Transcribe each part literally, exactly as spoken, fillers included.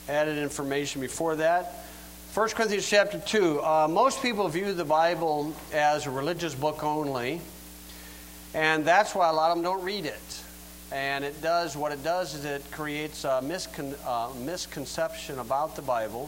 added information before that. First Corinthians chapter two. Uh, most people view the Bible as a religious book only, and that's why a lot of them don't read it. And it does, what it does is it creates a miscon, uh, misconception about the Bible.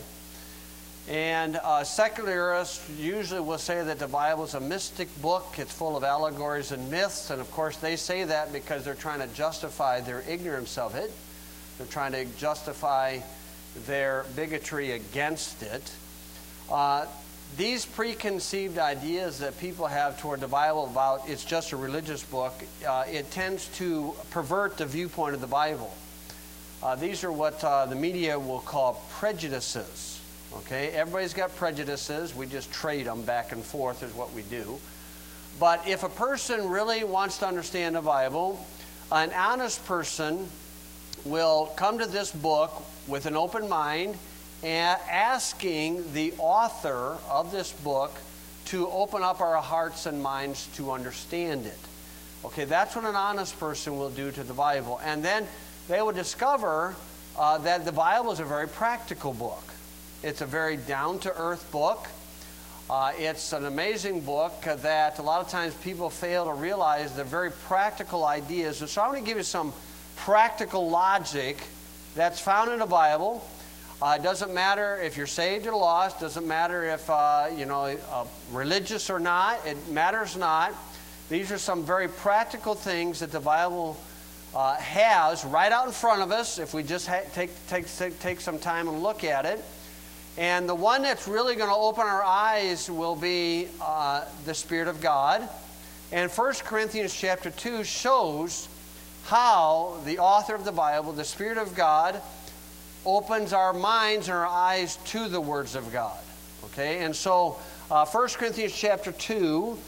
And uh, secularists usually will say that the Bible is a mystic book. It's full of allegories and myths. And of course they say that because they're trying to justify their ignorance of it. They're trying to justify their bigotry against it. Uh, these preconceived ideas that people have toward the Bible about it's just a religious book, uh, it tends to pervert the viewpoint of the Bible. Uh, these are what uh, the media will call prejudices. Okay, everybody's got prejudices. We just trade them back and forth is what we do. But if a person really wants to understand the Bible, an honest person will come to this book with an open mind and asking the author of this book to open up our hearts and minds to understand it. Okay, that's what an honest person will do to the Bible. And then they will discover uh, that the Bible is a very practical book. It's a very down-to-earth book. Uh, it's an amazing book that a lot of times people fail to realize the very practical ideas. So I'm going to give you some practical logic that's found in the Bible. Uh, it doesn't matter if you're saved or lost. Doesn't matter if uh, you know uh, religious or not. It matters not. These are some very practical things that the Bible uh, has right out in front of us. If we just ha- take take take some time and look at it. And the one that's really going to open our eyes will be uh, the Spirit of God. And First Corinthians chapter two shows how the author of the Bible, the Spirit of God, opens our minds and our eyes to the words of God. Okay, and so uh, First Corinthians chapter two,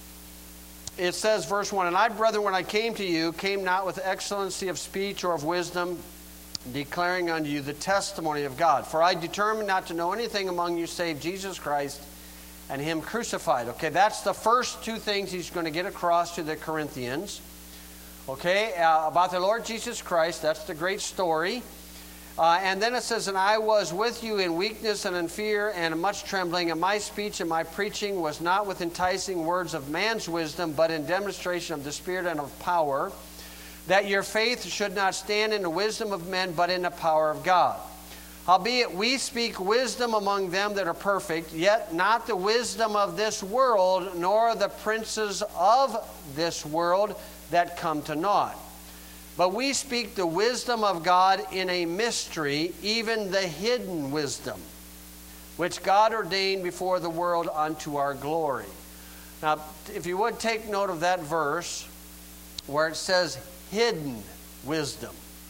it says, verse one, "And I, brethren, when I came to you, came not with excellency of speech or of wisdom, declaring unto you the testimony of God. For I determined not to know anything among you save Jesus Christ and Him crucified." Okay, that's the first two things he's going to get across to the Corinthians. Okay, uh, about the Lord Jesus Christ. That's the great story. Uh, and then it says, "And I was with you in weakness and in fear and in much trembling, and my speech and my preaching was not with enticing words of man's wisdom, but in demonstration of the Spirit and of power, that your faith should not stand in the wisdom of men, but in the power of God. Howbeit we speak wisdom among them that are perfect, yet not the wisdom of this world, nor the princes of this world that come to naught. But we speak the wisdom of God in a mystery, even the hidden wisdom, which God ordained before the world unto our glory." Now, if you would take note of that verse where it says hidden wisdom.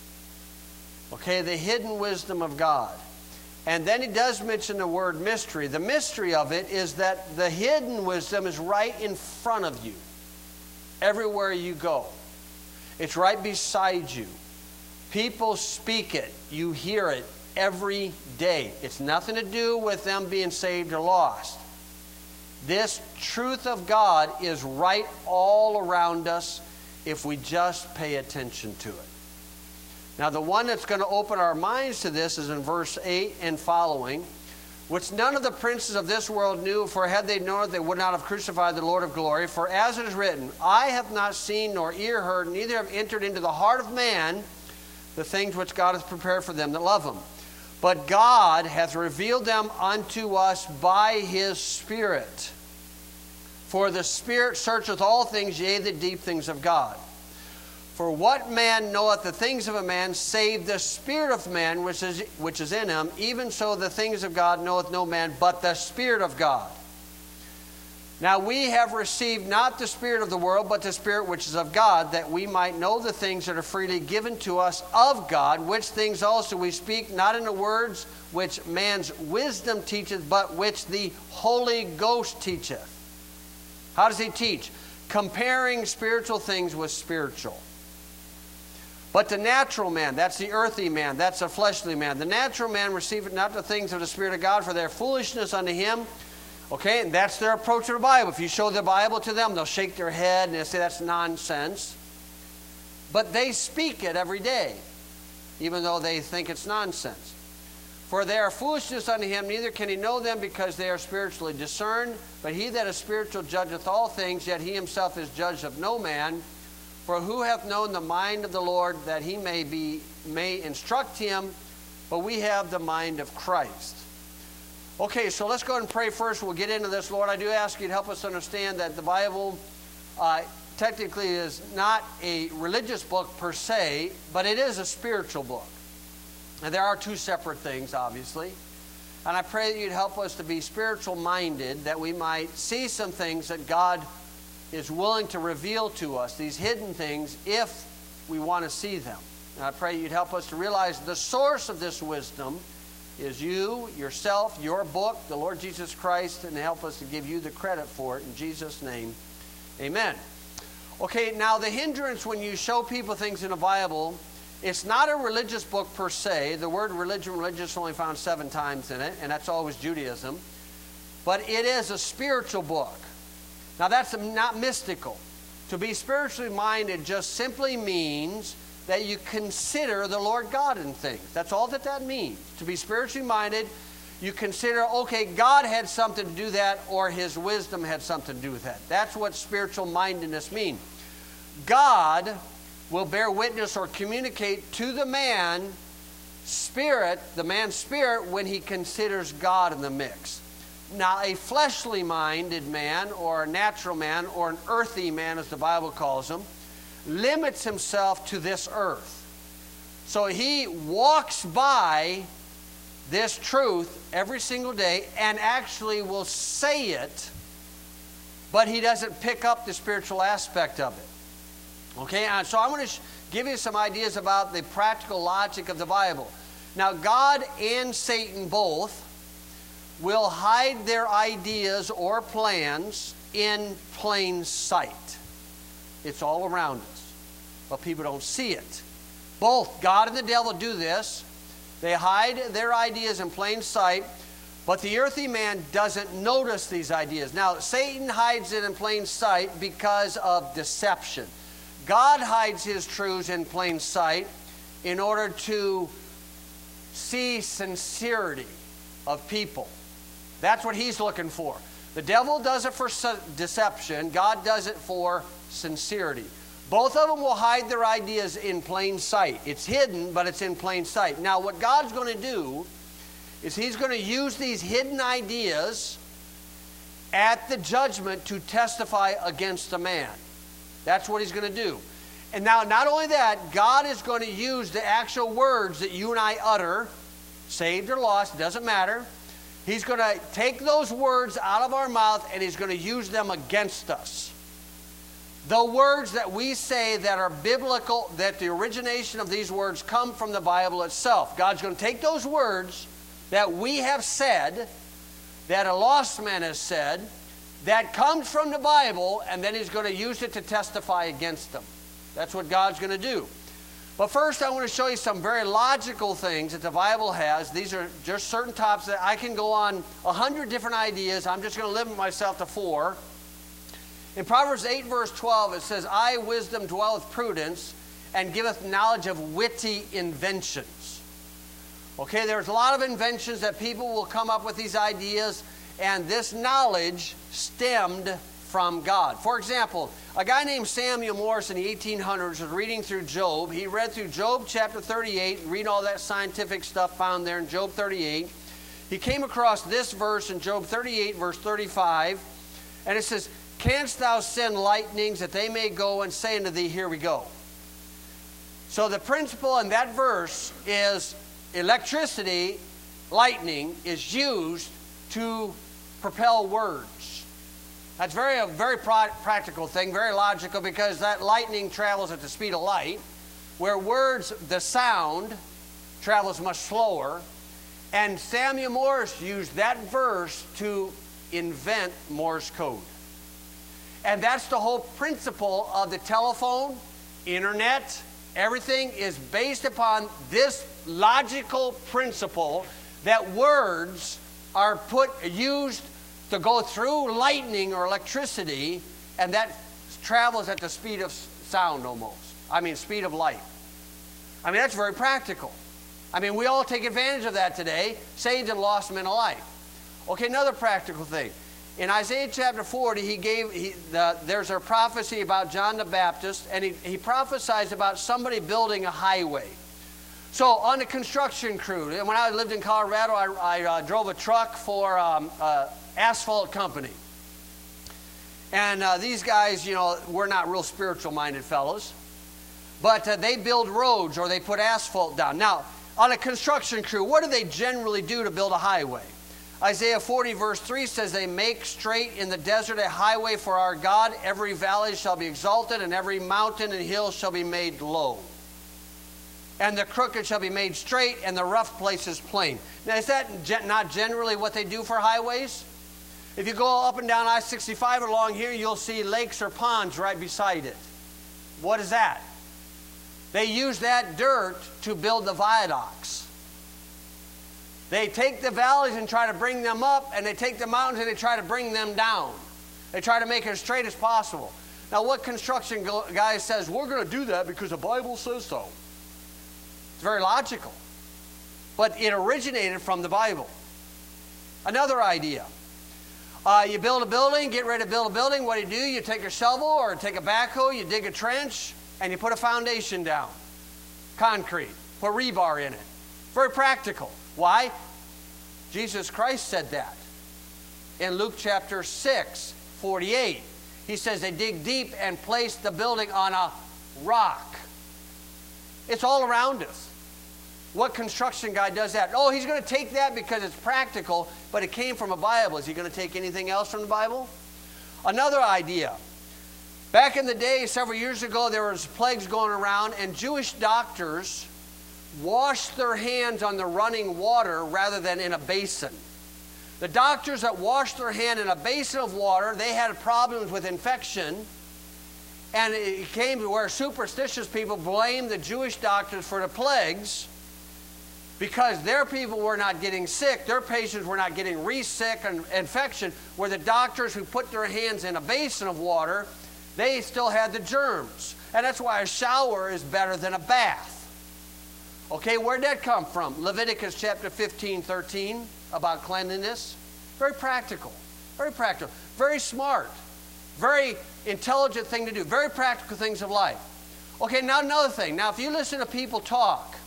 Okay, the hidden wisdom of God. And then he does mention the word mystery. The mystery of it is that the hidden wisdom is right in front of you. Everywhere you go. It's right beside you. People speak it. You hear it every day. It's nothing to do with them being saved or lost. This truth of God is right all around us if we just pay attention to it. Now, the one that's going to open our minds to this is in verse eight and following, "Which none of the princes of this world knew, for had they known it, they would not have crucified the Lord of glory. For as it is written, eye hath not seen, nor ear heard, neither have entered into the heart of man the things which God hath prepared for them that love Him. But God hath revealed them unto us by His Spirit. For the Spirit searcheth all things, yea, the deep things of God. For what man knoweth the things of a man, save the spirit of man which is, which is in him? Even so the things of God knoweth no man, but the Spirit of God. Now we have received not the spirit of the world, but the Spirit which is of God, that we might know the things that are freely given to us of God, which things also we speak, not in the words which man's wisdom teacheth, but which the Holy Ghost teacheth." How does He teach? Comparing spiritual things with spiritual. "But the natural man," that's the earthy man, that's the fleshly man, "the natural man receiveth not the things of the Spirit of God, for their foolishness unto him." Okay, and that's their approach to the Bible. If you show the Bible to them, they'll shake their head and they'll say that's nonsense. But they speak it every day, even though they think it's nonsense. For they are foolishness unto him, neither can he know them, because they are spiritually discerned. But he that is spiritual judgeth all things, yet he himself is judged of no man. For who hath known the mind of the Lord, that he may be may instruct him? But we have the mind of Christ. Okay, so let's go ahead and pray first. We'll get into this. Lord, I do ask you to help us understand that the Bible uh, technically is not a religious book per se, but it is a spiritual book. And there are two separate things, obviously. And I pray that you'd help us to be spiritual-minded, that we might see some things that God is willing to reveal to us, these hidden things, if we want to see them. And I pray you'd help us to realize the source of this wisdom is you, yourself, your book, the Lord Jesus Christ, and help us to give you the credit for it. In Jesus' name, amen. Okay, now the hindrance when you show people things in the Bible, it's not a religious book per se. The word religion, religious is only found seven times in it, and that's always Judaism. But it is a spiritual book. Now that's not mystical. To be spiritually minded just simply means that you consider the Lord God in things. That's all that that means. To be spiritually minded, you consider, okay, God had something to do that, or his wisdom had something to do with that. That's what spiritual mindedness means. God will bear witness or communicate to the man spirit, the man's spirit, when he considers God in the mix. Now, a fleshly minded man, or a natural man, or an earthy man, as the Bible calls him, limits himself to this earth. So he walks by this truth every single day and actually will say it, but he doesn't pick up the spiritual aspect of it. Okay, and so I want to give you some ideas about the practical logic of the Bible. Now, God and Satan both will hide their ideas or plans in plain sight. It's all around us, but people don't see it. Both God and the devil do this. They hide their ideas in plain sight, but the earthly man doesn't notice these ideas. Now, Satan hides it in plain sight because of deception. God hides his truths in plain sight in order to see sincerity of people. That's what he's looking for. The devil does it for deception. God does it for sincerity. Both of them will hide their ideas in plain sight. It's hidden, but it's in plain sight. Now, what God's going to do is he's going to use these hidden ideas at the judgment to testify against the man. That's what he's going to do. And now, not only that, God is going to use the actual words that you and I utter, saved or lost, it doesn't matter. He's going to take those words out of our mouth and he's going to use them against us. The words that we say that are biblical, that the origination of these words come from the Bible itself. God's going to take those words that we have said, that a lost man has said, that comes from the Bible, and then he's going to use it to testify against them. That's what God's going to do. But first, I want to show you some very logical things that the Bible has. These are just certain topics that I can go on a hundred different ideas. I'm just going to limit myself to four. In Proverbs eight, verse twelve, it says, I, wisdom, dwell with prudence, and giveth knowledge of witty inventions. Okay, there's a lot of inventions that people will come up with these ideas, and this knowledge stemmed from God. For example, a guy named Samuel Morse in the eighteen hundreds was reading through Job. He read through Job chapter thirty-eight, read all that scientific stuff found there in Job thirty-eight. He came across this verse in Job thirty-eight, verse thirty-five, and it says, Canst thou send lightnings that they may go and say unto thee, here we go. So the principle in that verse is electricity, lightning, is used to propel words. That's very a very practical thing, very logical, because that lightning travels at the speed of light, where words, the sound, travels much slower. And Samuel Morse used that verse to invent Morse code. And that's the whole principle of the telephone, internet, everything is based upon this logical principle that words are put used to go through lightning or electricity, and that travels at the speed of sound almost. I mean, speed of light. I mean, that's very practical. I mean, we all take advantage of that today, saved and lost men alike. Okay, another practical thing. In Isaiah chapter forty, he gave, he, the, there's a prophecy about John the Baptist, and he, he prophesies about somebody building a highway. So on the construction crew, and when I lived in Colorado, I, I uh, drove a truck for um, uh, asphalt company. And uh, these guys, you know, we're not real spiritual-minded fellows. But uh, they build roads or they put asphalt down. Now, on a construction crew, what do they generally do to build a highway? Isaiah forty verse three says, they make straight in the desert a highway for our God. Every valley shall be exalted, and every mountain and hill shall be made low. And the crooked shall be made straight, and the rough places plain. Now, is that not generally what they do for highways? If you go up and down I sixty-five along here, you'll see lakes or ponds right beside it. What is that? They use that dirt to build the viaducts. They take the valleys and try to bring them up, and they take the mountains and they try to bring them down. They try to make it as straight as possible. Now, what construction guy says, we're going to do that because the Bible says so? It's very logical. But it originated from the Bible. Another idea. Uh, you build a building, get ready to build a building. What do you do? You take a shovel or take a backhoe, you dig a trench, and you put a foundation down. Concrete. Put rebar in it. Very practical. Why? Jesus Christ said that. In Luke chapter six, forty-eight. He says they dig deep and place the building on a rock. It's all around us. What construction guy does that? Oh, he's going to take that because it's practical, but it came from a Bible. Is he going to take anything else from the Bible? Another idea. Back in the day, several years ago, there was plagues going around, and Jewish doctors washed their hands on the running water rather than in a basin. The doctors that washed their hand in a basin of water, they had problems with infection, and it came to where superstitious people blamed the Jewish doctors for the plagues because their people were not getting sick, their patients were not getting re-sick and infection, where the doctors who put their hands in a basin of water, they still had the germs. And that's why a shower is better than a bath. Okay, where'd that come from? Leviticus chapter fifteen, thirteen, about cleanliness. Very practical. Very practical. Very smart. Very intelligent thing to do. Very practical things of life. Okay, now another thing. Now, if you listen to people talk,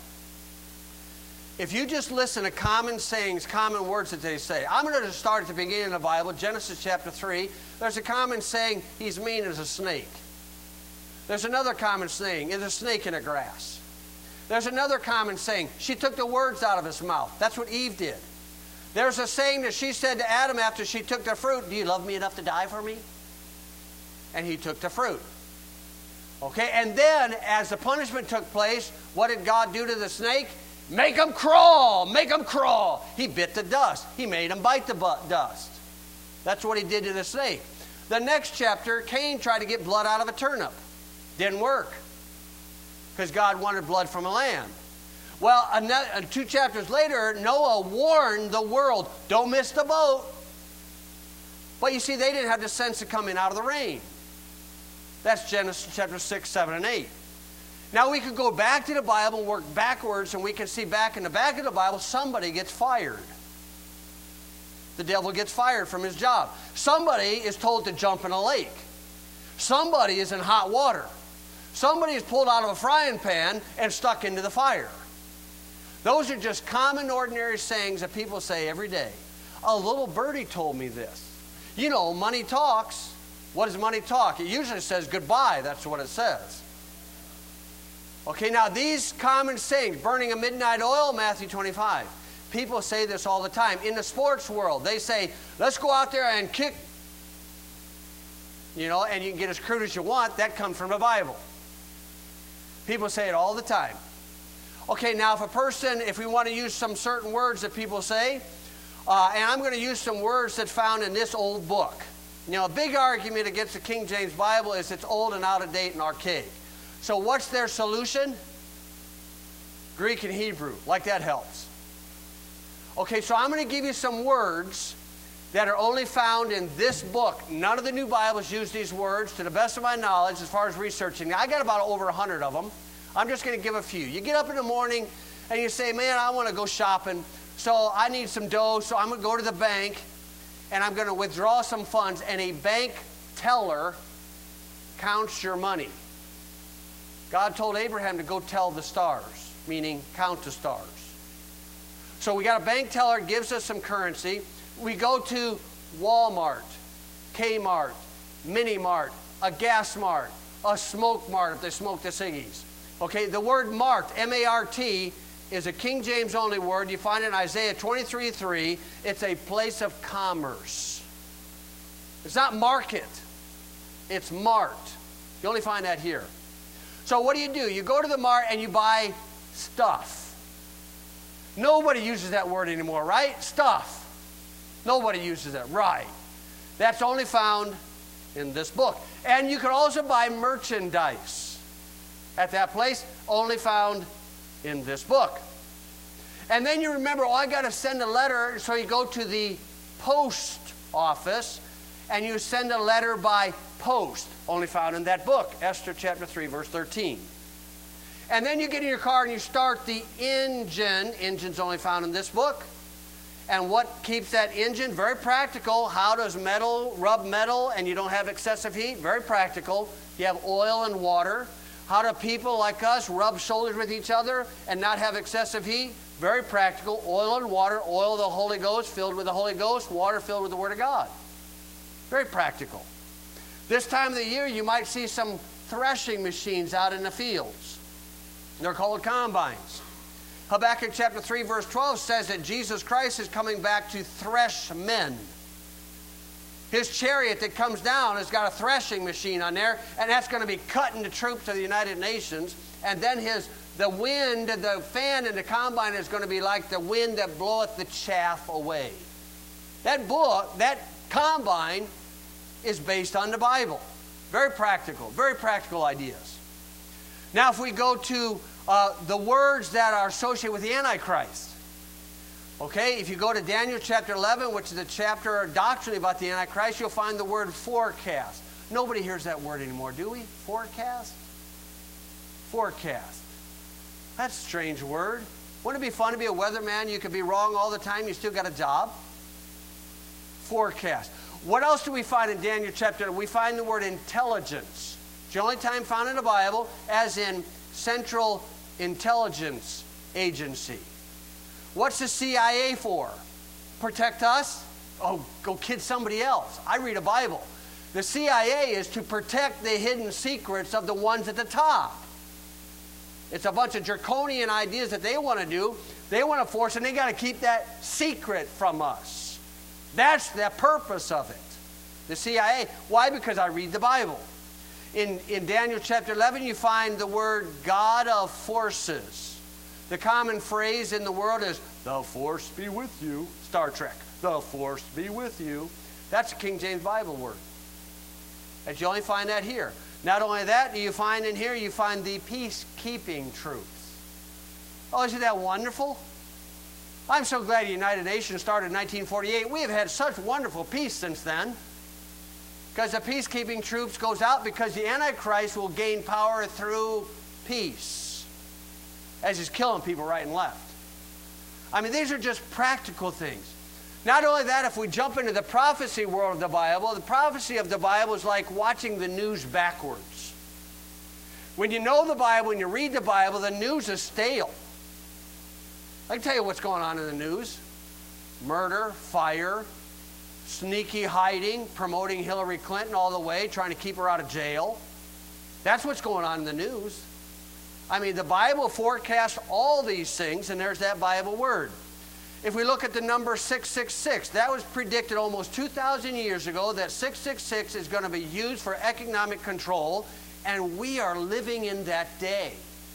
if you just listen to common sayings, common words that they say. I'm going to start at the beginning of the Bible, Genesis chapter three. There's a common saying, he's mean as a snake. There's another common saying, there's a snake in the grass. There's another common saying, she took the words out of his mouth. That's what Eve did. There's a saying that she said to Adam after she took the fruit, do you love me enough to die for me? And he took the fruit. Okay, and then as the punishment took place, what did God do to the snake? Make him crawl, make him crawl. He bit the dust. He made him bite the dust. That's what he did to the snake. The next chapter, Cain tried to get blood out of a turnip. Didn't work. Because God wanted blood from a lamb. Well, another, two chapters later, Noah warned the world, don't miss the boat. But you see, they didn't have the sense of coming out of the rain. That's Genesis chapter six, seven, and eight. Now we could go back to the Bible and work backwards, and we can see back in the back of the Bible, somebody gets fired. The devil gets fired from his job. Somebody is told to jump in a lake. Somebody is in hot water. Somebody is pulled out of a frying pan and stuck into the fire. Those are just common, ordinary sayings that people say every day. A little birdie told me this. You know, money talks. What does money talk? It usually says goodbye. That's what it says. Okay, now these common sayings, burning a midnight oil, Matthew twenty-five. People say this all the time. In the sports world, they say, let's go out there and kick. You know, and you can get as crude as you want. That comes from the Bible. People say it all the time. Okay, now if a person, if we want to use some certain words that people say, uh, and I'm going to use some words that's found in this old book. You know, a big argument against the King James Bible is it's old and out of date and archaic. So what's their solution? Greek and Hebrew. Like that helps. Okay, so I'm going to give you some words that are only found in this book. None of the new Bibles use these words, to the best of my knowledge, as far as researching. I got about over a hundred of them. I'm just going to give a few. You get up in the morning, And you say, man, I want to go shopping, so I need some dough, so I'm going to go to the bank, and I'm going to withdraw some funds, and a bank teller counts your money. God told Abraham to go tell the stars, meaning count the stars. So we got a bank teller, gives us some currency. We go to Walmart, Kmart, Mini Mart, a gas mart, a smoke mart if they smoke the ciggies. Okay, the word mart, M A R T, is a King James only word. You find it in Isaiah twenty-three three. It's a place of commerce. It's not market. It's mart. You only find that here. So what do you do? You go to the mart and you buy stuff. Nobody uses that word anymore, right? Stuff. Nobody uses that, right? That's only found in this book. And you can also buy merchandise at that place, only found in this book. And then you remember, oh, I got to send a letter, so you go to the post office and you send a letter by post, only found in that book, Esther chapter three, verse thirteen. And then you get in your car and you start the engine. Engine's only found in this book. And what keeps that engine? Very practical. How does metal rub metal and you don't have excessive heat? Very practical. You have oil and water. How do people like us rub shoulders with each other and not have excessive heat? Very practical. Oil and water. Oil, the Holy Ghost, filled with the Holy Ghost. Water filled with the Word of God. Very practical. This time of the year, you might see some threshing machines out in the fields. They're called combines. Habakkuk chapter three, verse twelve says that Jesus Christ is coming back to thresh men. His chariot that comes down has got a threshing machine on there, and that's going to be cutting the troops of the United Nations. And then his the wind, the fan in the combine is going to be like the wind that bloweth the chaff away. That book, that combine, is based on the Bible. Very practical, very practical ideas. Now, if we go to uh, the words that are associated with the Antichrist. Okay, if you go to Daniel chapter eleven, which is a chapter doctrinally about the Antichrist, you'll find the word forecast. Nobody hears that word anymore, do we? Forecast? Forecast. That's a strange word. Wouldn't it be fun to be a weatherman? You could be wrong all the time, you still got a job. Forecast. What else do we find in Daniel chapter? We find the word intelligence. It's the only time found in the Bible, as in Central Intelligence Agency. What's the C I A for? Protect us? Oh, go kid somebody else. I read a Bible. The C I A is to protect the hidden secrets of the ones at the top. It's a bunch of draconian ideas that they want to do. They want to force, and they got to keep that secret from us. That's the purpose of it. The C I A. Why? Because I read the Bible. In, in Daniel chapter eleven, you find the word God of forces. The common phrase in the world is, the force be with you. Star Trek. The force be with you. That's a King James Bible word. And you only find that here. Not only that, do you find in here, you find the peacekeeping truths. Oh, isn't that wonderful? I'm so glad the United Nations started in nineteen forty-eight. We have had such wonderful peace since then. Because the peacekeeping troops goes out because the Antichrist will gain power through peace. As he's killing people right and left. I mean, these are just practical things. Not only that, if we jump into the prophecy world of the Bible, the prophecy of the Bible is like watching the news backwards. When you know the Bible, when you read the Bible, the news is stale. I can tell you what's going on in the news. Murder, fire, sneaky hiding, promoting Hillary Clinton all the way, trying to keep her out of jail. That's what's going on in the news. I mean, the Bible forecasts all these things, and there's that Bible word. If we look at the number six six six, that was predicted almost two thousand years ago that six six six is going to be used for economic control, and we are living in that day.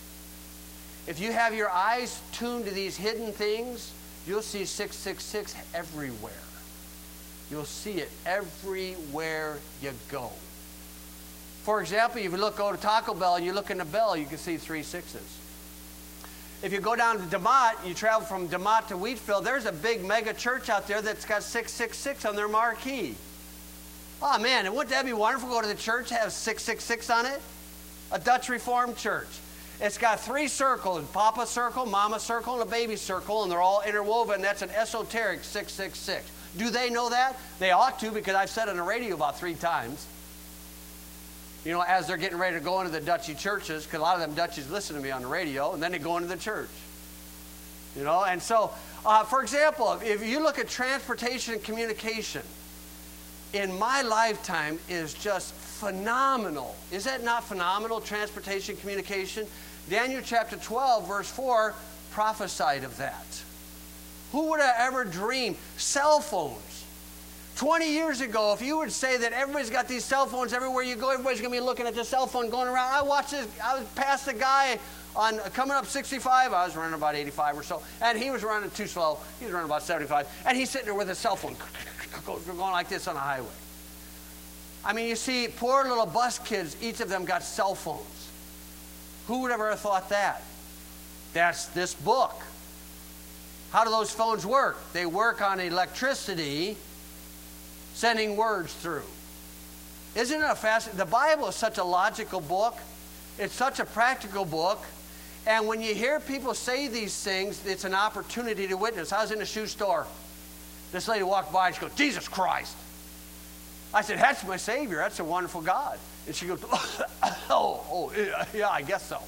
If you have your eyes tuned to these hidden things, you'll see six six six everywhere. You'll see it everywhere you go. For example, if you look go to Taco Bell and you look in the bell, you can see three sixes. If you go down to DeMott, you travel from DeMott to Wheatfield, there's a big mega church out there that's got six six six on their marquee. Oh man, and wouldn't that be wonderful to go to the church, have six six six on it? A Dutch Reformed church. It's got three circles, Papa circle, Mama circle, and a baby circle, and they're all interwoven. That's an esoteric six six six. Do they know that? They ought to, because I've said it on the radio about three times. You know, as they're getting ready to go into the Dutchy churches, because a lot of them Dutchies listen to me on the radio, and then they go into the church. You know, and so, uh, for example, if you look at transportation and communication, in my lifetime is just phenomenal. Is that not phenomenal, transportation, communication? Daniel chapter twelve, verse four, prophesied of that. Who would have ever dreamed? Cell phones. twenty years ago, if you would say that everybody's got these cell phones everywhere you go, everybody's going to be looking at the cell phone going around. I watched this, I was past a guy on coming up sixty-five, I was running about eighty-five or so, and he was running too slow. He was running about seventy-five, and he's sitting there with his cell phone going like this on the highway. I mean, you see, poor little bus kids, each of them got cell phones. Who would ever have thought that? That's this book. How do those phones work? They work on electricity, sending words through. Isn't it a fascinating? The Bible is such a logical book. It's such a practical book. And when you hear people say these things, it's an opportunity to witness. I was in a shoe store. This lady walked by and she goes, Jesus Christ. I said, that's my Savior. That's a wonderful God. And she goes, oh, oh, yeah, I guess so.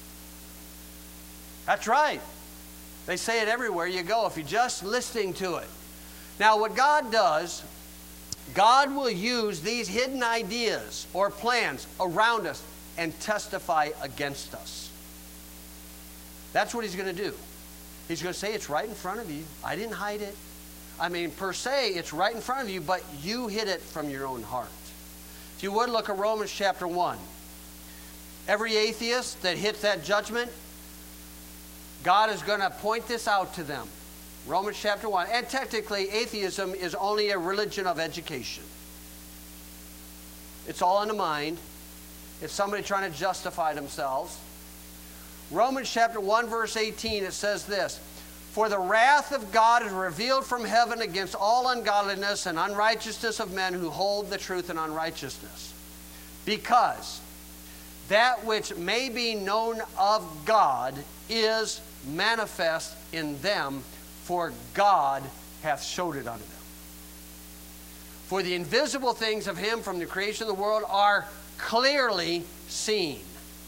That's right. They say it everywhere you go if you're just listening to it. Now, what God does, God will use these hidden ideas or plans around us and testify against us. That's what he's going to do. He's going to say, it's right in front of you. I didn't hide it. I mean, per se, it's right in front of you, but you hid it from your own heart. If you would, look at Romans chapter one. Every atheist that hits that judgment, God is going to point this out to them. Romans chapter one. And technically, atheism is only a religion of education. It's all in the mind. It's somebody trying to justify themselves. Romans chapter one, verse eighteen, it says this, for the wrath of God is revealed from heaven against all ungodliness and unrighteousness of men who hold the truth in unrighteousness. Because that which may be known of God is manifest in them, for God hath showed it unto them. For the invisible things of him from the creation of the world are clearly seen,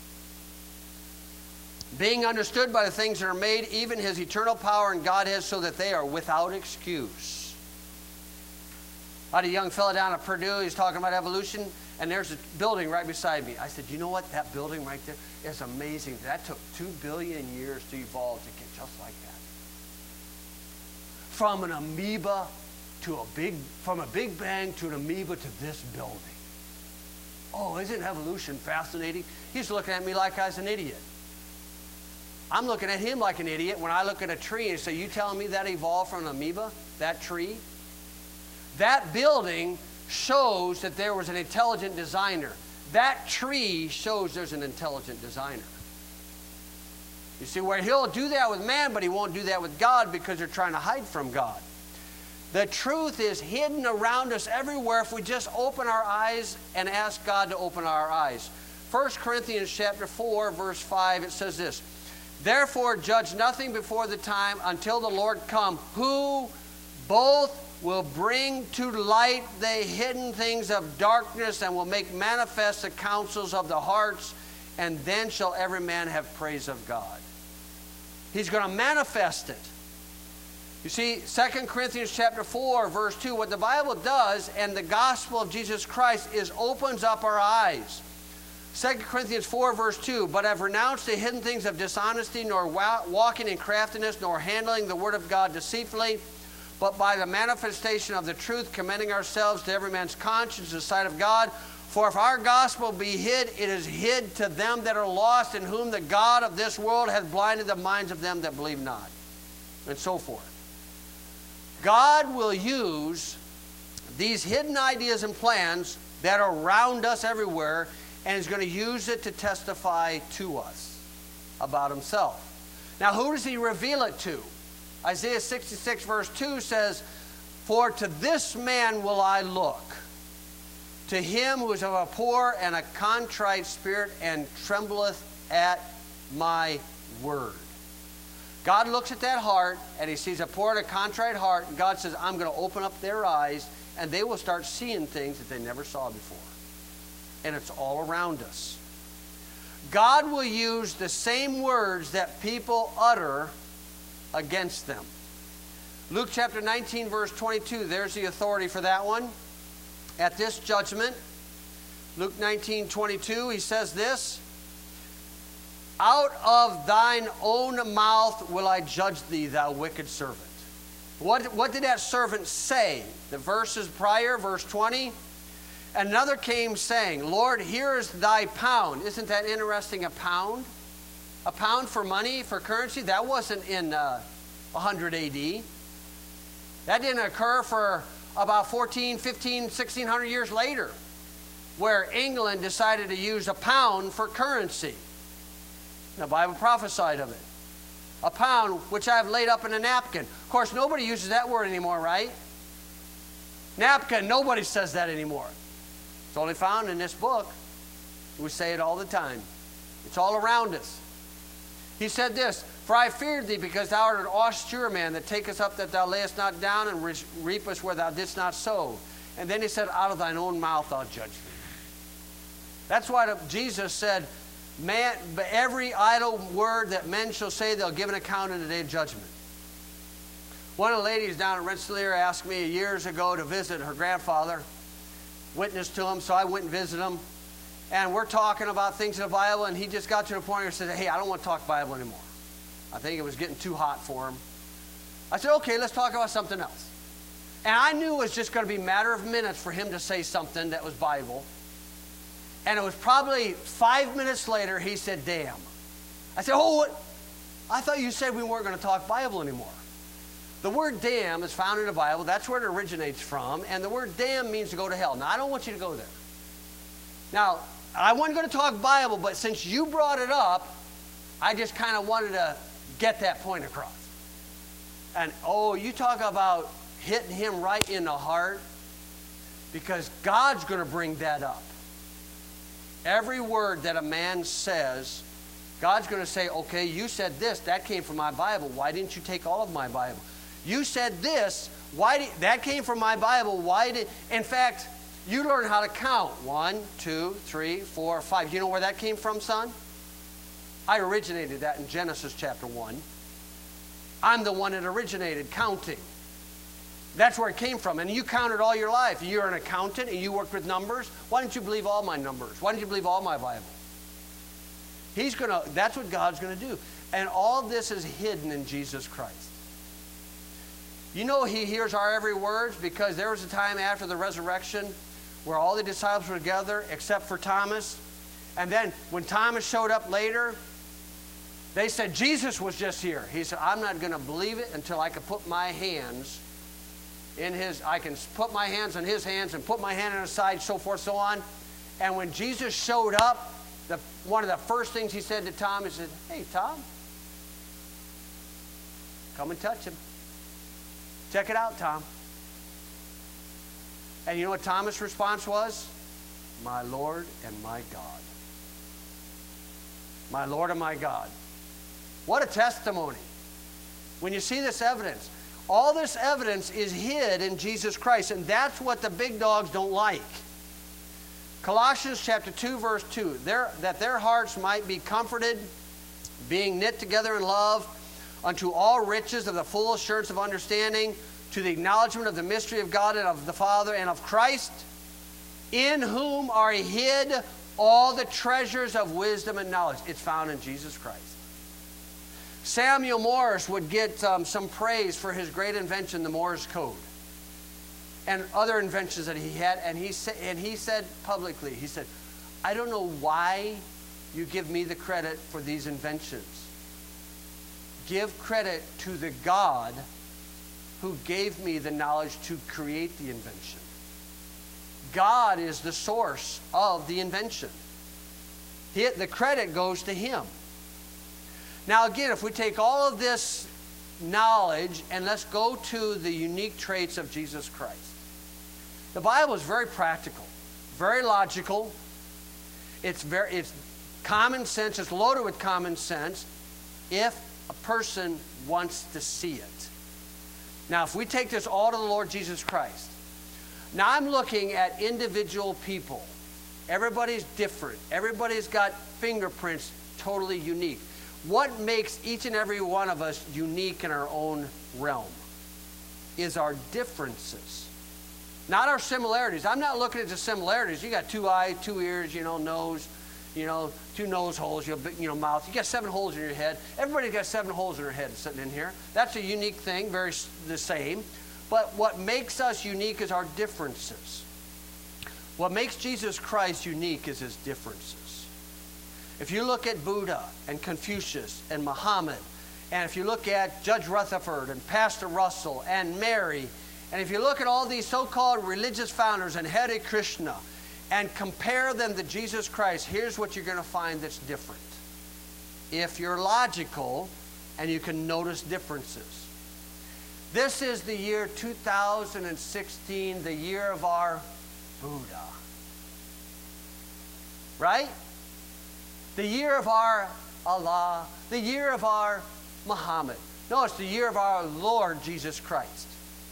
being understood by the things that are made, even his eternal power and Godhead, so that they are without excuse. I had a young fellow down at Purdue, he's talking about evolution, and there's a building right beside me. I said, you know what? That building right there is amazing. That took two billion years to evolve to get just like that. From an amoeba to a big, from a big bang to an amoeba to this building. Oh, isn't evolution fascinating? He's looking at me like I was an idiot. I'm looking at him like an idiot when I look at a tree and say, you telling me that evolved from an amoeba, that tree? That building shows that there was an intelligent designer. That tree shows there's an intelligent designer. You see, where he'll do that with man, but he won't do that with God because they're trying to hide from God. The truth is hidden around us everywhere if we just open our eyes and ask God to open our eyes. First Corinthians chapter four, verse five, it says this, therefore judge nothing before the time until the Lord come, who both will bring to light the hidden things of darkness and will make manifest the counsels of the hearts, and then shall every man have praise of God. He's going to manifest it. You see, Second Corinthians chapter four, verse two, what the Bible does and the gospel of Jesus Christ is opens up our eyes. Second Corinthians four, verse two, but have renounced the hidden things of dishonesty, nor walking in craftiness, nor handling the word of God deceitfully, but by the manifestation of the truth, commending ourselves to every man's conscience in the sight of God. For if our gospel be hid, it is hid to them that are lost, in whom the God of this world hath blinded the minds of them that believe not. And so forth. God will use these hidden ideas and plans that are around us everywhere, and is going to use it to testify to us about himself. Now, who does he reveal it to? Isaiah sixty-six, verse two says, for to this man will I look, to him who is of a poor and a contrite spirit, and trembleth at my word. God looks at that heart, and he sees a poor and a contrite heart, and God says, I'm going to open up their eyes, and they will start seeing things that they never saw before. And it's all around us. God will use the same words that people utter against them. Luke chapter nineteen, verse twenty-two, there's the authority for that one. At this judgment, Luke nineteen, twenty-two, he says this, out of thine own mouth will I judge thee, thou wicked servant. What, what did that servant say? The verses prior, verse twenty, another came saying, Lord, here is thy pound. Isn't that interesting, a pound? A pound for money, for currency? That wasn't in uh, one hundred A D. That didn't occur for about fourteen, fifteen, sixteen hundred years later, where England decided to use a pound for currency. The Bible prophesied of it. A pound which I have laid up in a napkin. Of course, nobody uses that word anymore, right? Napkin, nobody says that anymore. It's only found in this book. We say it all the time. It's all around us. He said this, for I feared thee, because thou art an austere man, that takest up that thou layest not down, and reapest where thou didst not sow. And then he said, out of thine own mouth I'll judge thee. That's why Jesus said, man, every idle word that men shall say, they'll give an account in the day of judgment. One of the ladies down at Rensselaer asked me years ago to visit her grandfather, witness to him, so I went and visited him. And we're talking about things in the Bible, and he just got to the point where he said, hey, I don't want to talk Bible anymore. I think it was getting too hot for him. I said, okay, let's talk about something else. And I knew it was just going to be a matter of minutes for him to say something that was Bible. And it was probably five minutes later, he said, damn. I said, oh, what? I thought you said we weren't going to talk Bible anymore. The word damn is found in the Bible. That's where it originates from. And the word damn means to go to hell. Now, I don't want you to go there. Now, I wasn't going to talk Bible, but since you brought it up, I just kind of wanted to get that point across. And, oh, you talk about hitting him right in the heart, because God's going to bring that up. Every word that a man says, God's going to say, okay, you said this. That came from my Bible. Why didn't you take all of my Bible? You said this. Why did, that came from my Bible. Why did... In fact, you learn how to count. One, two, three, four, five. You know where that came from, son? I originated that in Genesis chapter one. I'm the one that originated counting. That's where it came from. And you counted all your life. You're an accountant and you worked with numbers. Why don't you believe all my numbers? Why don't you believe all my Bible? He's gonna, that's what God's going to do. And all this is hidden in Jesus Christ. You know he hears our every word, because there was a time after the resurrection where all the disciples were together except for Thomas. And then when Thomas showed up later, they said, Jesus was just here. He said, I'm not going to believe it until I can put my hands in his, I can put my hands on his hands and put my hand on his side, so forth, so on. And when Jesus showed up, the, one of the first things he said to Tom, he said, hey, Tom, come and touch him. Check it out, Tom. And you know what Thomas' response was? My Lord and my God. My Lord and my God. What a testimony. When you see this evidence, all this evidence is hid in Jesus Christ, and that's what the big dogs don't like. Colossians chapter two, verse two, their, that their hearts might be comforted, being knit together in love, unto all riches of the full assurance of understanding, to the acknowledgement of the mystery of God and of the Father and of Christ, in whom are hid all the treasures of wisdom and knowledge. It's found in Jesus Christ. Samuel Morse would get um, some praise for his great invention, the Morse code, and other inventions that he had. And he, sa- and he said publicly, he said, I don't know why you give me the credit for these inventions. Give credit to the God who gave me the knowledge to create the invention. God is the source of the invention. He, the credit goes to him. Now again, if we take all of this knowledge and let's go to the unique traits of Jesus Christ. The Bible is very practical, very logical. It's very, it's Common sense is loaded with common sense if a person wants to see it. Now, if we take this all to the Lord Jesus Christ, now I'm looking at individual people. Everybody's different. Everybody's got fingerprints totally unique. What makes each and every one of us unique in our own realm is our differences, not our similarities. I'm not looking at the similarities. You got two eyes, two ears, you know, nose, you know, two nose holes, you know, you know, mouth. You got seven holes in your head. Everybody's got seven holes in their head sitting in here. That's a unique thing, very the same. But what makes us unique is our differences. What makes Jesus Christ unique is his differences. If you look at Buddha and Confucius and Muhammad, and if you look at Judge Rutherford and Pastor Russell and Mary, and if you look at all these so-called religious founders and Hare Krishna, and compare them to Jesus Christ, here's what you're going to find that's different. If you're logical and you can notice differences. This is the year two thousand sixteen, the year of our Buddha. Right? The year of our Allah, the year of our Muhammad. No, it's the year of our Lord Jesus Christ.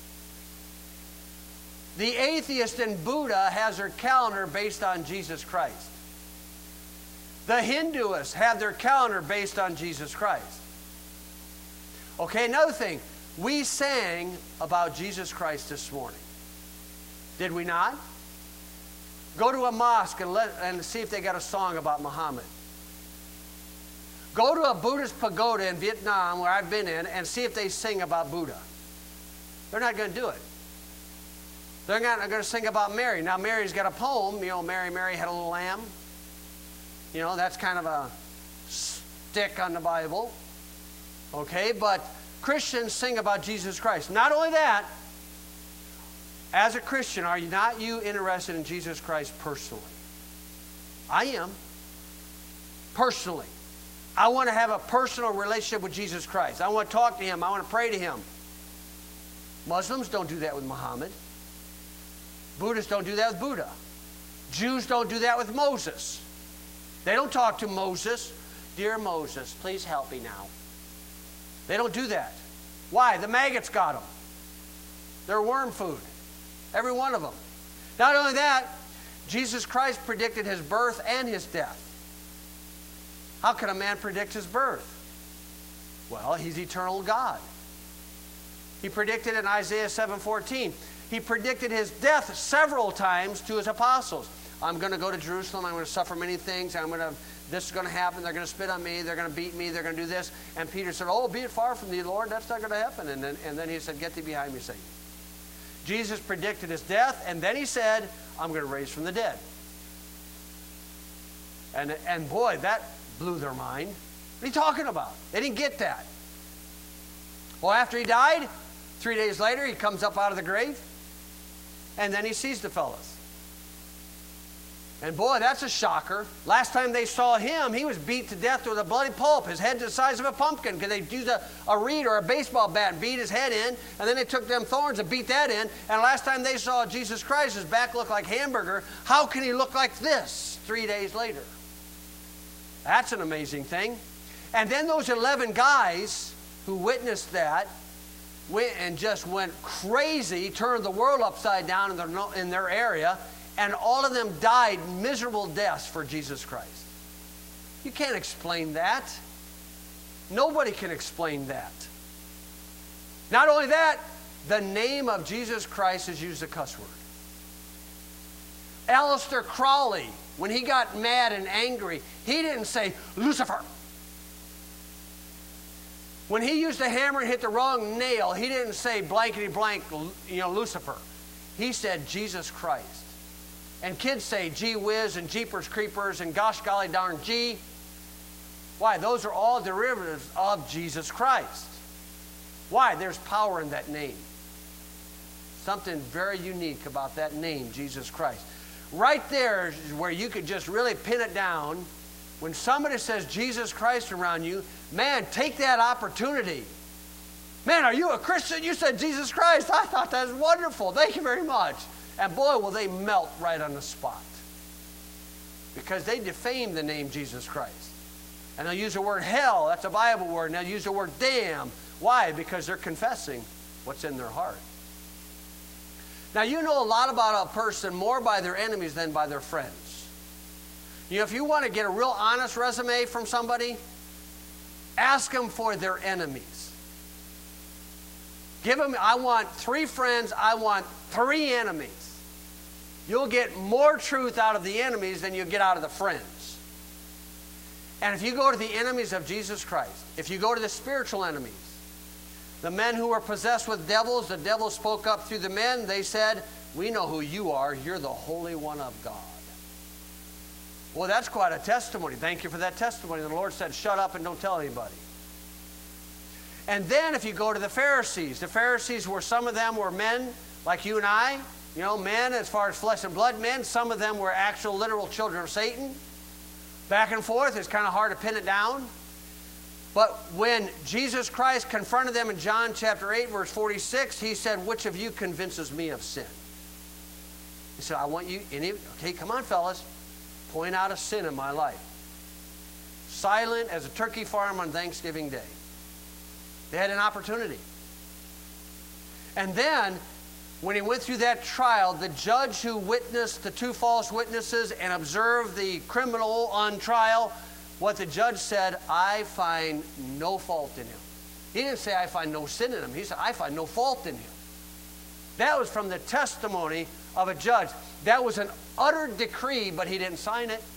The atheist in Buddha has their calendar based on Jesus Christ. The Hinduists have their calendar based on Jesus Christ. Okay, another thing. We sang about Jesus Christ this morning. Did we not? Go to a mosque and, let, and see if they got a song about Muhammad. Go to a Buddhist pagoda in Vietnam, where I've been in, and see if they sing about Buddha. They're not going to do it. They're not going to sing about Mary. Now, Mary's got a poem. You know, Mary, Mary had a little lamb. You know, that's kind of a stick on the Bible. Okay, but Christians sing about Jesus Christ. Not only that, as a Christian, are you not you interested in Jesus Christ personally? I am. Personally. I want to have a personal relationship with Jesus Christ. I want to talk to him. I want to pray to him. Muslims don't do that with Muhammad. Buddhists don't do that with Buddha. Jews don't do that with Moses. They don't talk to Moses. Dear Moses, please help me now. They don't do that. Why? The maggots got them. They're worm food. Every one of them. Not only that, Jesus Christ predicted his birth and his death. How can a man predict his birth? Well, he's eternal God. He predicted in Isaiah seven fourteen. He predicted his death several times to his apostles. I'm going to go to Jerusalem. I'm going to suffer many things. I'm going to, this is going to happen. They're going to spit on me. They're going to beat me. They're going to do this. And Peter said, oh, be it far from thee, Lord. That's not going to happen. And then, and then he said, get thee behind me, Satan. Jesus predicted his death. And then he said, I'm going to raise from the dead. And, and boy, that blew their mind. What are you talking about? They didn't get that. Well, after he died, three days later, he comes up out of the grave. And then he sees the fellas. And boy, that's a shocker. Last time they saw him, he was beat to death with a bloody pulp. His head's the size of a pumpkin because they used a, a reed or a baseball bat and beat his head in. And then they took them thorns and beat that in. And last time they saw Jesus Christ, his back looked like hamburger. How can he look like this three days later? That's an amazing thing. And then those eleven guys who witnessed that went and just went crazy, turned the world upside down in their, in their area, and all of them died miserable deaths for Jesus Christ. You can't explain that. Nobody can explain that. Not only that, the name of Jesus Christ is used as a cuss word. Aleister Crowley, when he got mad and angry, he didn't say, Lucifer. When he used a hammer and hit the wrong nail, he didn't say blankety blank, you know, Lucifer. He said Jesus Christ. And kids say gee whiz and jeepers creepers and gosh golly darn gee. Why? Those are all derivatives of Jesus Christ. Why? There's power in that name. Something very unique about that name, Jesus Christ. Right there is where you could just really pin it down. When somebody says Jesus Christ around you, man, take that opportunity. Man, are you a Christian? You said Jesus Christ. I thought that was wonderful. Thank you very much. And boy, will they melt right on the spot. because they defame the name Jesus Christ. And they'll use the word hell, that's a Bible word, and they'll use the word damn. Why? Because they're confessing what's in their heart. Now, you know a lot about a person more by their enemies than by their friends. You know, if you want to get a real honest resume from somebody, ask them for their enemies. Give them, I want three friends, I want three enemies. You'll get more truth out of the enemies than you get out of the friends. And if you go to the enemies of Jesus Christ, if you go to the spiritual enemies, the men who were possessed with devils, the devils spoke up through the men. They said, we know who you are. You're the Holy One of God. Well, that's quite a testimony. Thank you for that testimony. The Lord said, shut up and don't tell anybody. And then if you go to the Pharisees, the Pharisees were, some of them were men like you and I, you know, men as far as flesh and blood men. Some of them were actual literal children of Satan. Back and forth, it's kind of hard to pin it down. But when Jesus Christ confronted them in John chapter eight, verse forty-six, he said, which of you convinces me of sin? He said, I want you, any, okay, come on, fellas, point out a sin in my life. Silent as a turkey farm on Thanksgiving Day. They had an opportunity. And then, when he went through that trial, the judge who witnessed the two false witnesses and observed the criminal on trial, what the judge said, I find no fault in him. He didn't say, I find no sin in him. He said, I find no fault in him. That was from the testimony of a judge. That was an utter decree, but he didn't sign it.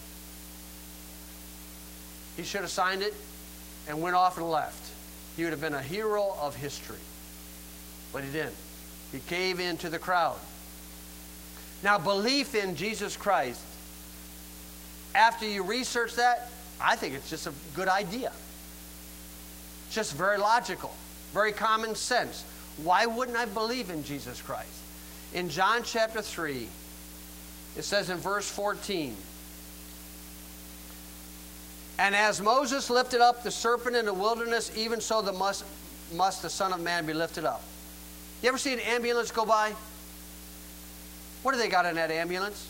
He should have signed it and went off and left. He would have been a hero of history. But he didn't. He gave in to the crowd. Now, belief in Jesus Christ, after you research that, I think it's just a good idea. It's just very logical, very common sense. Why wouldn't I believe in Jesus Christ? In John chapter three, it says in verse fourteen, and as Moses lifted up the serpent in the wilderness, even so the must, must the Son of Man be lifted up. You ever see an ambulance go by? What do they got in that ambulance?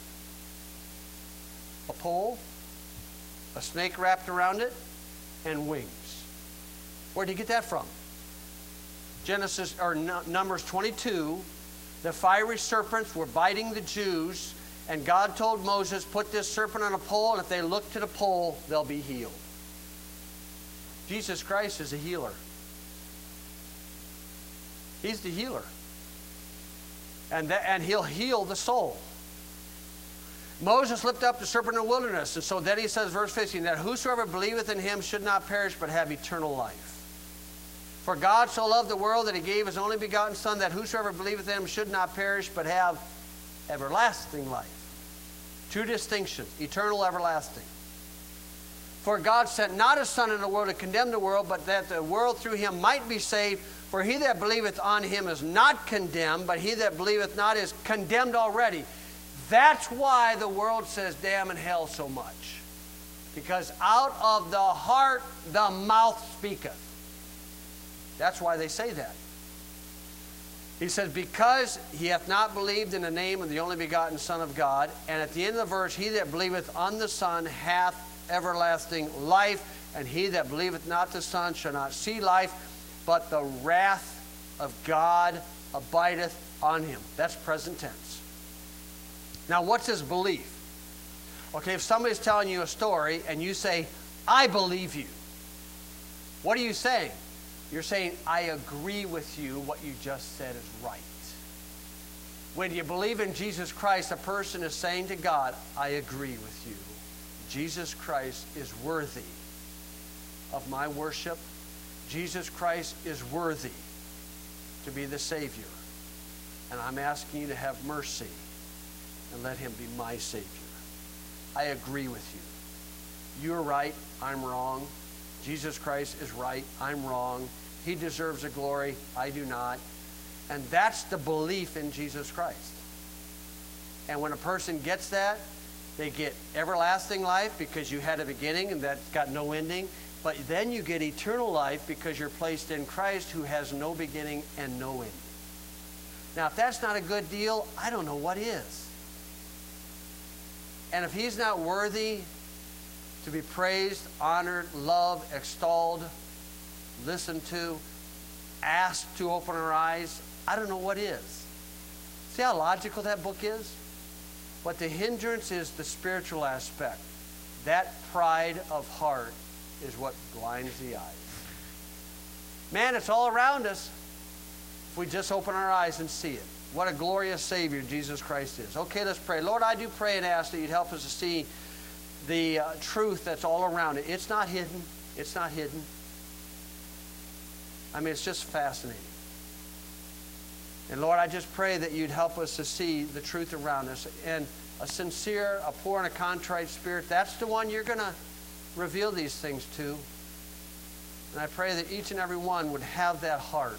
A pole, a snake wrapped around it, and wings. Where did he get that from? Genesis or Numbers twenty-two, the fiery serpents were biting the Jews, and God told Moses, put this serpent on a pole, and if they look to the pole, they'll be healed. Jesus Christ is a healer. He's the healer. And, that, and he'll heal the soul. Moses lifted up the serpent in the wilderness. And so then he says, verse fifteen, that whosoever believeth in him should not perish, but have eternal life. For God so loved the world that he gave his only begotten Son, that whosoever believeth in him should not perish, but have everlasting life. Two distinctions, eternal, everlasting. For God sent not his Son in the world to condemn the world, but that the world through him might be saved. For he that believeth on him is not condemned, but he that believeth not is condemned already. That's why the world says damn and hell so much. Because out of the heart the mouth speaketh. That's why they say that. He says, because he hath not believed in the name of the only begotten Son of God. And at the end of the verse, he that believeth on the Son hath everlasting life. And he that believeth not the Son shall not see life, but the wrath of God abideth on him. That's present tense. Now, what's his belief? Okay, if somebody's telling you a story and you say, I believe you, what are you saying? You're saying, I agree with you. What you just said is right. When you believe in Jesus Christ, a person is saying to God, I agree with you. Jesus Christ is worthy of my worship. Jesus Christ is worthy to be the Savior. And I'm asking you to have mercy and let him be my Savior. I agree with you. You're right, I'm wrong. Jesus Christ is right, I'm wrong. He deserves the glory, I do not. And that's the belief in Jesus Christ. And when a person gets that, they get everlasting life because you had a beginning and that's got no ending. But then you get eternal life because you're placed in Christ who has no beginning and no ending. Now, if that's not a good deal, I don't know what is. And if he's not worthy to be praised, honored, loved, extolled, listened to, asked to open our eyes, I don't know what is. See how logical that book is? But the hindrance is the spiritual aspect. That pride of heart is what blinds the eyes. Man, it's all around us if we just open our eyes and see it. What a glorious Savior Jesus Christ is. Okay, let's pray. Lord, I do pray and ask that you'd help us to see the uh, truth that's all around it. It's not hidden. It's not hidden. I mean, it's just fascinating. And Lord, I just pray that you'd help us to see the truth around us. And a sincere, a poor and a contrite spirit, that's the one you're going to reveal these things to. And I pray that each and every one would have that heart.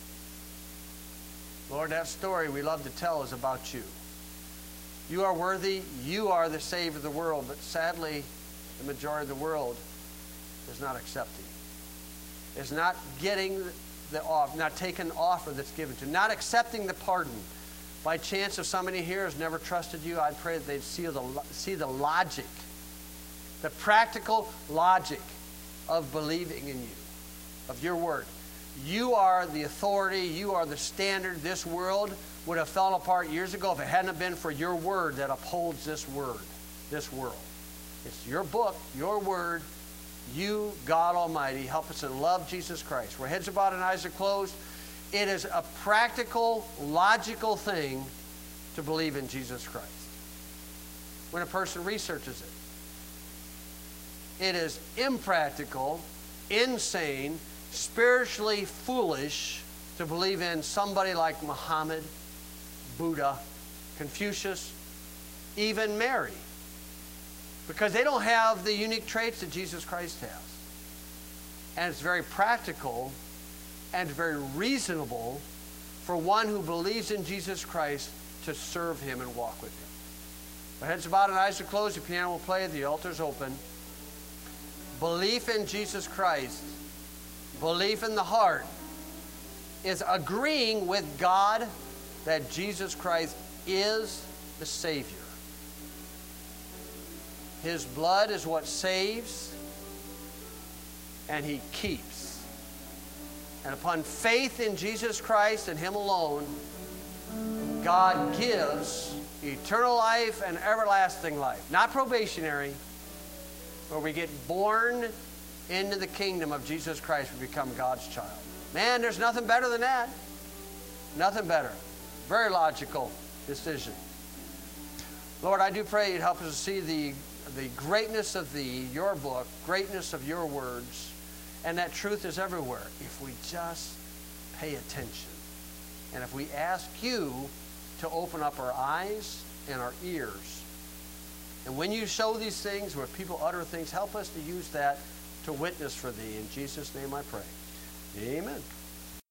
Lord, that story we love to tell is about you. You are worthy. You are the Savior of the world. But sadly, the majority of the world is not accepting. Is not getting the offer, not taking the offer that's given to, not accepting the pardon. By chance, if somebody here has never trusted you, I pray that they'd see the, see the logic, the practical logic of believing in you, of your word. You are the authority. You are the standard. This world would have fallen apart years ago if it hadn't been for your word that upholds this word, this world. It's your book, your word. You, God Almighty, help us to love Jesus Christ. Where heads are bowed and eyes are closed, it is a practical, logical thing to believe in Jesus Christ. When a person researches it, it is impractical, insane, spiritually foolish to believe in somebody like Muhammad, Buddha, Confucius, even Mary. Because they don't have the unique traits that Jesus Christ has. And it's very practical and very reasonable for one who believes in Jesus Christ to serve him and walk with him. The heads are bowed and eyes are closed. The piano will play. The altar's open. Belief in Jesus Christ, belief in the heart, is agreeing with God that Jesus Christ is the Savior. His blood is what saves, and he keeps. And upon faith in Jesus Christ and him alone, God gives eternal life and everlasting life. Not probationary, where we get born into the kingdom of Jesus Christ, we become God's child. Man, there's nothing better than that. Nothing better. Very logical decision. Lord, I do pray you'd help us to see the the greatness of thee, your book, greatness of your words, and that truth is everywhere if we just pay attention. And if we ask you to open up our eyes and our ears. And when you show these things, where people utter things, help us to use that to witness for thee. In Jesus' name I pray. Amen.